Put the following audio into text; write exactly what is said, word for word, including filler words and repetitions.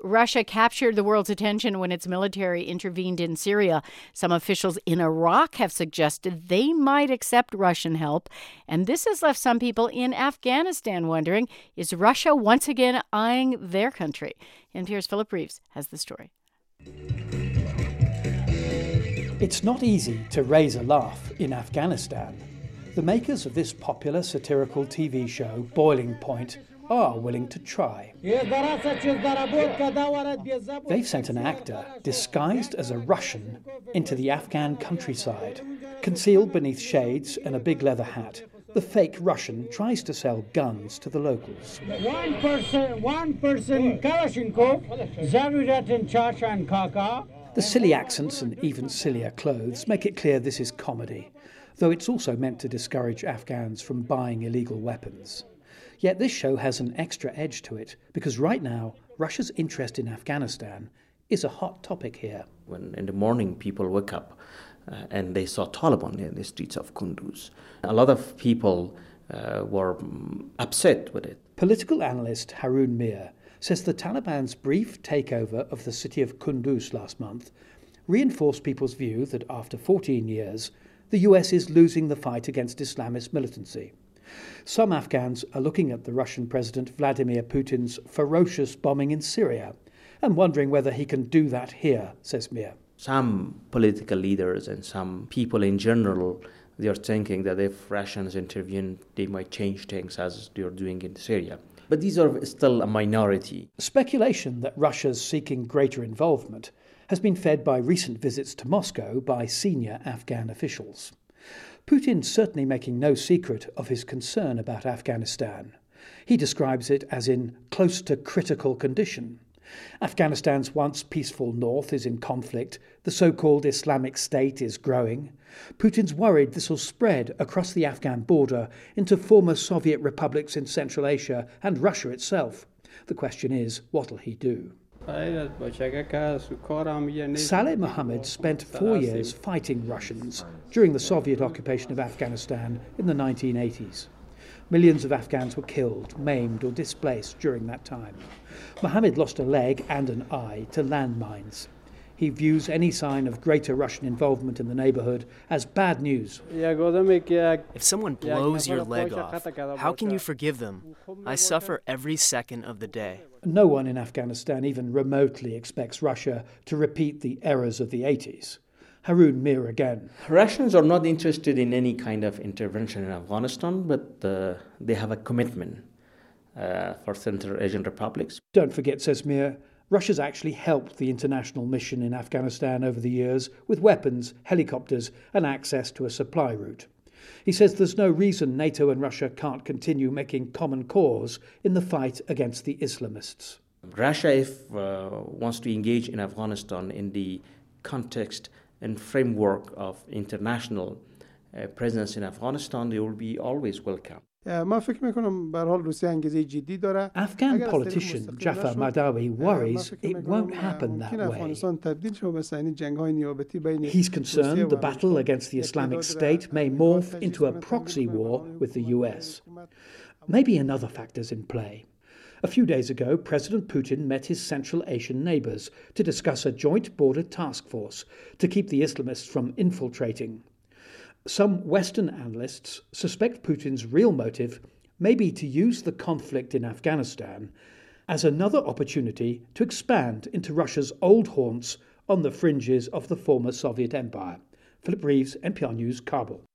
Russia captured the world's attention when its military intervened in Syria. Some officials in Iraq have suggested they might accept Russian help. And this has left some people in Afghanistan wondering, is Russia once again eyeing their country? N P R's Philip Reeves has the story. It's not easy to raise a laugh in Afghanistan. The makers of this popular satirical T V show, Boiling Point, are willing to try. They've sent an actor, disguised as a Russian, into the Afghan countryside. Concealed beneath shades and a big leather hat, the fake Russian tries to sell guns to the locals. One person, one person, Kalashnikov, Zarurat and Chacha and Kaka. The silly accents and even sillier clothes make it clear this is comedy, though it's also meant to discourage Afghans from buying illegal weapons. Yet this show has an extra edge to it, because right now, Russia's interest in Afghanistan is a hot topic here. When in the morning people wake up uh, and they saw Taliban in the streets of Kunduz, a lot of people uh, were um, upset with it. Political analyst Haroon Mir says the Taliban's brief takeover of the city of Kunduz last month reinforced people's view that after fourteen years, the U S is losing the fight against Islamist militancy. Some Afghans are looking at the Russian President Vladimir Putin's ferocious bombing in Syria and wondering whether he can do that here, says Mir. Some political leaders and some people in general, they are thinking that if Russians intervene, they might change things as they are doing in Syria. But these are still a minority. Speculation that Russia's seeking greater involvement has been fed by recent visits to Moscow by senior Afghan officials. Putin's certainly making no secret of his concern about Afghanistan. He describes it as in close to critical condition. Afghanistan's once peaceful north is in conflict. The so-called Islamic State is growing. Putin's worried this will spread across the Afghan border into former Soviet republics in Central Asia and Russia itself. The question is, what'll he do? Saleh Mohammed spent four years fighting Russians during the Soviet occupation of Afghanistan in the nineteen eighties. Millions of Afghans were killed, maimed or displaced during that time. Mohammed lost a leg and an eye to landmines. He views any sign of greater Russian involvement in the neighborhood as bad news. If someone blows your leg off, how can you forgive them? I suffer every second of the day. No one in Afghanistan even remotely expects Russia to repeat the errors of the eighties. Haroon Mir again. Russians are not interested in any kind of intervention in Afghanistan, but uh, they have a commitment uh, for Central Asian republics. Don't forget, says Mir, Russia's actually helped the international mission in Afghanistan over the years with weapons, helicopters, and access to a supply route. He says there's no reason NATO and Russia can't continue making common cause in the fight against the Islamists. Russia, if uh, wants to engage in Afghanistan in the context and framework of international uh, presence in Afghanistan, they will be always welcome. Afghan politician Jafar Madawi worries it won't happen that way. He's concerned the battle against the Islamic State may morph into a proxy war with the U S. Maybe another factor's in play. A few days ago, President Putin met his Central Asian neighbours to discuss a joint border task force to keep the Islamists from infiltrating. Some Western analysts suspect Putin's real motive may be to use the conflict in Afghanistan as another opportunity to expand into Russia's old haunts on the fringes of the former Soviet Empire. Philip Reeves, N P R News, Kabul.